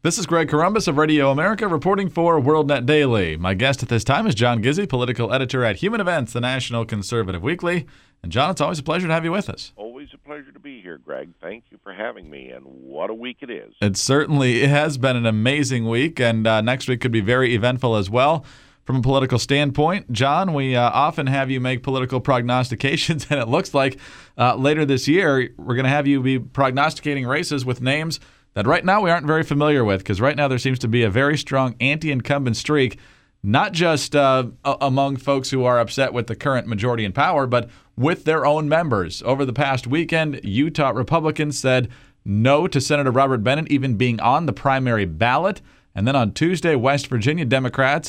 This is Greg Corombos of Radio America reporting for WorldNet Daily. My guest at this time is John Gizzi, political editor at Human Events, the National Conservative Weekly. And John, it's always a pleasure to have you with us. Always a pleasure to be here, Greg. Thank you for having me, and what a week it is. It has been an amazing week, and next week could be very eventful as well. From a political standpoint, John, we often have you make political prognostications, and it looks like later this year we're going to have you be prognosticating races with names that right now we aren't very familiar with, because right now there seems to be a very strong anti-incumbent streak, not just among folks who are upset with the current majority in power, but with their own members. Over the past weekend, Utah Republicans said no to Senator Robert Bennett even being on the primary ballot. And then on Tuesday, West Virginia Democrats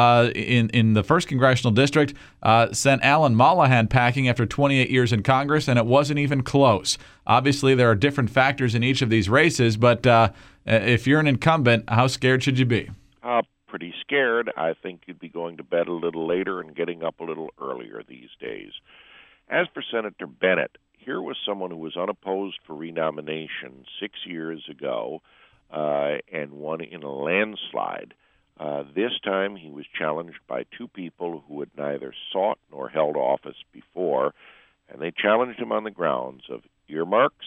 in the 1st Congressional District sent Alan Mollahan packing after 28 years in Congress, and it wasn't even close. Obviously, there are different factors in each of these races, but if you're an incumbent, how scared should you be? Pretty scared. I think you'd be going to bed a little later and getting up a little earlier these days. As for Senator Bennett, here was someone who was unopposed for renomination 6 years ago and won in a landslide. This time he was challenged by two people who had neither sought nor held office before, and they challenged him on the grounds of earmarks,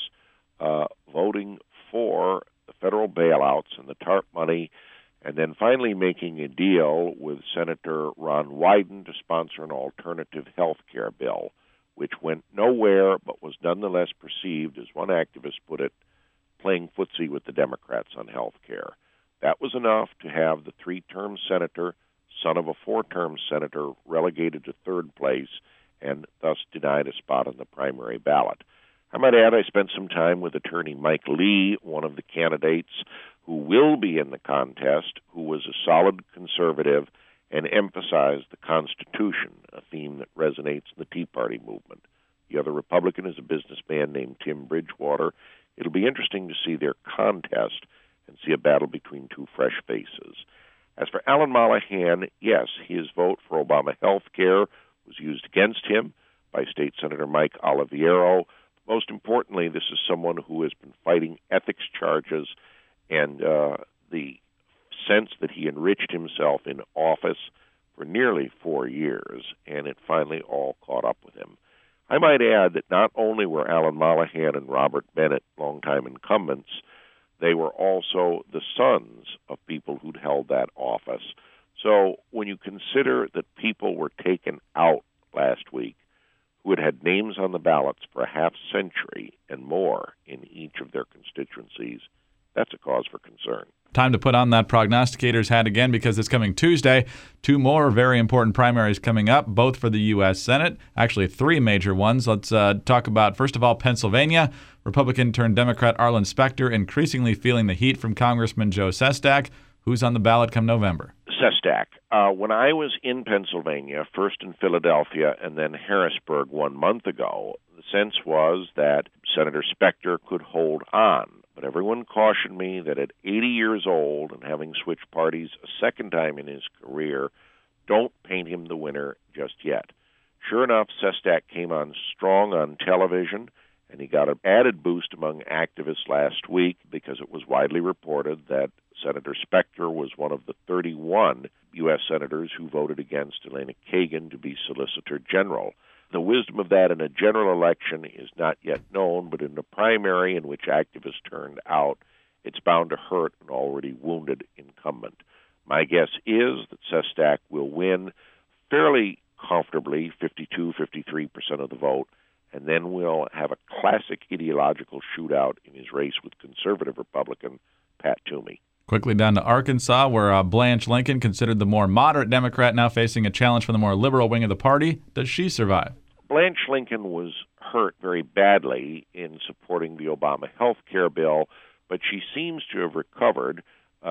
voting for the federal bailouts and the TARP money, and then finally making a deal with Senator Ron Wyden to sponsor an alternative health care bill, which went nowhere but was nonetheless perceived, as one activist put it, playing footsie with the Democrats on health care. That was enough to have the three-term senator, son of a four-term senator, relegated to third place and thus denied a spot on the primary ballot. I might add I spent some time with attorney Mike Lee, one of the candidates who will be in the contest, who was a solid conservative and emphasized the Constitution, a theme that resonates in the Tea Party movement. The other Republican is a businessman named Tim Bridgewater. It'll be interesting to see their contest and see a battle between two fresh faces. As for Alan Mollahan, yes, his vote for Obama health care was used against him by State Senator Mike Oliviero. Most importantly, this is someone who has been fighting ethics charges and the sense that he enriched himself in office for nearly 4 years, and it finally all caught up with him. I might add that not only were Alan Mollahan and Robert Bennett longtime incumbents, they were also the sons of people who'd held that office. So when you consider that people were taken out last week who had had names on the ballots for a half century and more in each of their constituencies, that's a cause for concern. Time to put on that prognosticator's hat again, because this coming Tuesday, two more very important primaries coming up, both for the U.S. Senate. Actually, three major ones. Let's talk about, first of all, Pennsylvania. Republican-turned-Democrat Arlen Specter increasingly feeling the heat from Congressman Joe Sestak. Who's on the ballot come November? Sestak. When I was in Pennsylvania, first in Philadelphia and then Harrisburg 1 month ago, the sense was that Senator Specter could hold on. But everyone cautioned me that at 80 years old and having switched parties a second time in his career, don't paint him the winner just yet. Sure enough, Sestak came on strong on television, and he got an added boost among activists last week because it was widely reported that Senator Specter was one of the 31 U.S. senators who voted against Elena Kagan to be Solicitor General. The wisdom of that in a general election is not yet known, but in a primary in which activists turned out, it's bound to hurt an already wounded incumbent. My guess is that Sestak will win fairly comfortably, 52-53% of the vote, and then we'll have a classic ideological shootout in his race with conservative Republican Pat Toomey. Quickly down to Arkansas, where Blanche Lincoln, considered the more moderate Democrat, now facing a challenge from the more liberal wing of the party. Does she survive? Blanche Lincoln was hurt very badly in supporting the Obama health care bill, but she seems to have recovered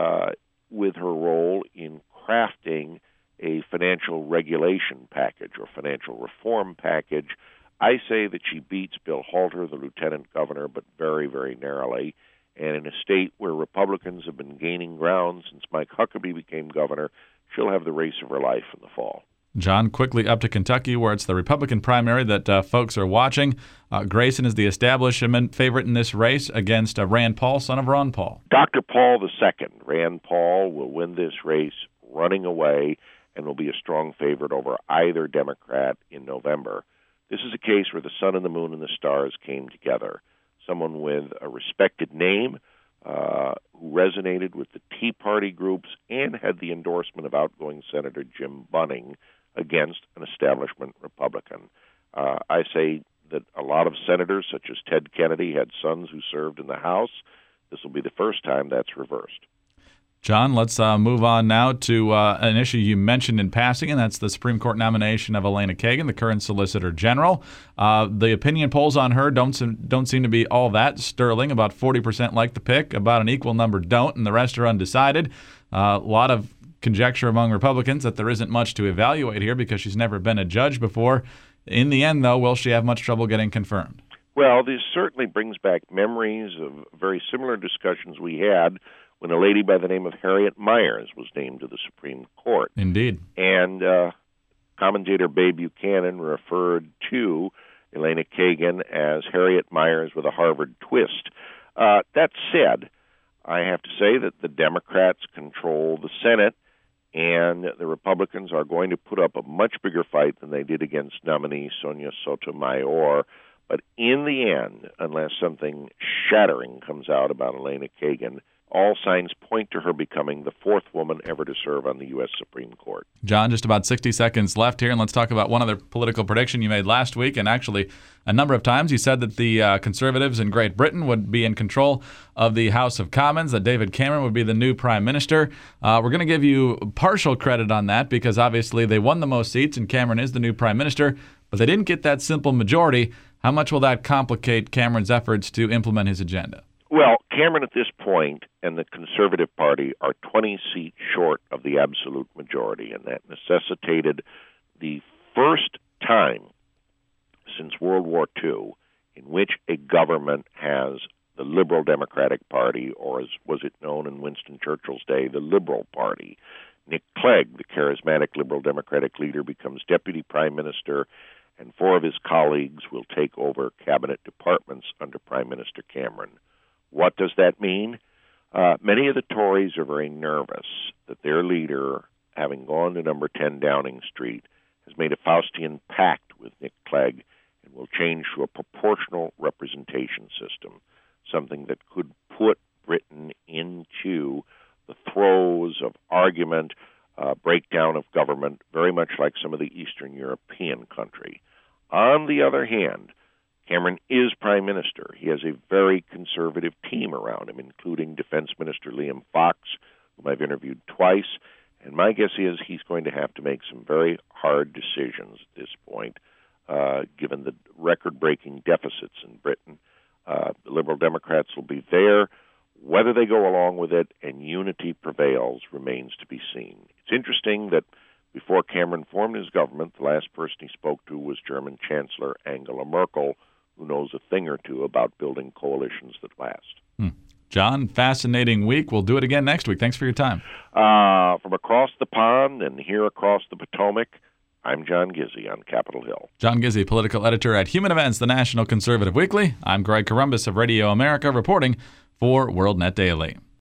with her role in crafting a financial regulation package or financial reform package. I say that she beats Bill Halter, the lieutenant governor, but very, very narrowly. And in a state where Republicans have been gaining ground since Mike Huckabee became governor, she'll have the race of her life in the fall. John, quickly up to Kentucky, where it's the Republican primary that folks are watching. Grayson is the establishment favorite in this race against Rand Paul, son of Ron Paul. Dr. Paul II. Rand Paul will win this race running away and will be a strong favorite over either Democrat in November. This is a case where the sun and the moon and the stars came together. Someone with a respected name who resonated with the Tea Party groups and had the endorsement of outgoing Senator Jim Bunning against an establishment Republican. I say that a lot of senators, such as Ted Kennedy, had sons who served in the House. This will be the first time that's reversed. John, let's move on now to an issue you mentioned in passing, and that's the Supreme Court nomination of Elena Kagan, the current Solicitor General. The opinion polls on her don't seem to be all that sterling. About 40% like the pick, about an equal number don't, and the rest are undecided. A lot of conjecture among Republicans that there isn't much to evaluate here because she's never been a judge before. In the end, though, will she have much trouble getting confirmed? Well, this certainly brings back memories of very similar discussions we had when a lady by the name of Harriet Miers was named to the Supreme Court. Indeed. And commentator Babe Buchanan referred to Elena Kagan as Harriet Miers with a Harvard twist. That said, I have to say that the Democrats control the Senate, and the Republicans are going to put up a much bigger fight than they did against nominee Sonia Sotomayor. But in the end, unless something shattering comes out about Elena Kagan, all signs point to her becoming the fourth woman ever to serve on the U.S. Supreme Court. John, just about 60 seconds left here, and let's talk about one other political prediction you made last week, and actually a number of times. You said that the Conservatives in Great Britain would be in control of the House of Commons, that David Cameron would be the new prime minister. We're going to give you partial credit on that because obviously they won the most seats and Cameron is the new prime minister, but they didn't get that simple majority. How much will that complicate Cameron's efforts to implement his agenda? Well, Cameron at this point and the Conservative Party are 20 seats short of the absolute majority, and that necessitated the first time since World War II in which a government has the Liberal Democratic Party, or as was it known in Winston Churchill's day, the Liberal Party. Nick Clegg, the charismatic Liberal Democratic leader, becomes deputy prime minister, and four of his colleagues will take over cabinet departments under Prime Minister Cameron. What does that mean? Many of the Tories are very nervous that their leader, having gone to number 10 Downing Street, has made a Faustian pact with Nick Clegg and will change to a proportional representation system, something that could put Britain into the throes of argument, breakdown of government, very much like some of the Eastern European country. On the other hand, Cameron is prime minister. He has a very conservative team around him, including Defense Minister Liam Fox, whom I've interviewed twice. And my guess is he's going to have to make some very hard decisions at this point, given the record-breaking deficits in Britain. The Liberal Democrats will be there. Whether they go along with it and unity prevails remains to be seen. It's interesting that before Cameron formed his government, the last person he spoke to was German Chancellor Angela Merkel, who knows a thing or two about building coalitions that last. John, fascinating week. We'll do it again next week. Thanks for your time. From across the pond and here across the Potomac, I'm John Gizzi on Capitol Hill. John Gizzi, political editor at Human Events, the National Conservative Weekly. I'm Greg Corombos of Radio America, reporting for WorldNet Daily.